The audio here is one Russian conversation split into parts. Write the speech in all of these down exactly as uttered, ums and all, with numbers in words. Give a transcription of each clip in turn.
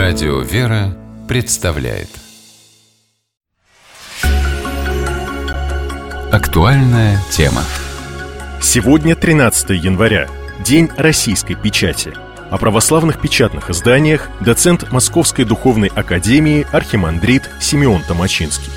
Радио «Вера» представляет актуальная тема. Сегодня тринадцатое января, День российской печати. О православных печатных изданиях доцент Московской духовной академии архимандрит Симеон Томачинский.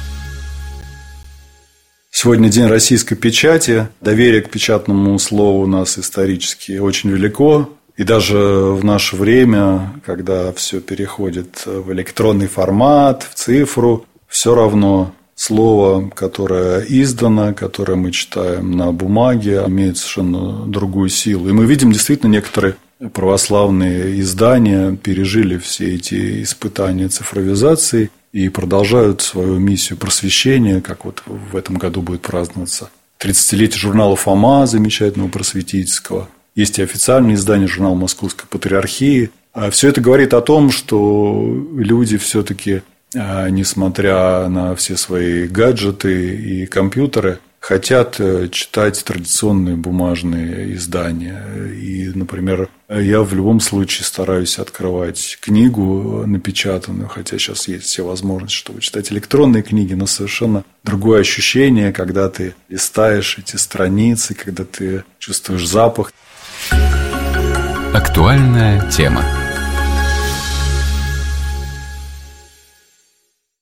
Сегодня День российской печати. Доверие к печатному слову у нас исторически очень велико. И даже в наше время, когда все переходит в электронный формат, в цифру, все равно слово, которое издано, которое мы читаем на бумаге, имеет совершенно другую силу. И мы видим, действительно, некоторые православные издания пережили все эти испытания цифровизации и продолжают свою миссию просвещения, как вот в этом году будет праздноваться тридцатилетие журнала «Фома», замечательного просветительского. Есть и официальное издание, журнал Московской Патриархии. Все это говорит о том, что люди все-таки, несмотря на все свои гаджеты и компьютеры, хотят читать традиционные бумажные издания. И, например, я в любом случае стараюсь открывать книгу напечатанную, хотя сейчас есть все возможности, чтобы читать электронные книги, но совершенно другое ощущение, когда ты листаешь эти страницы, когда ты чувствуешь запах. Актуальная тема.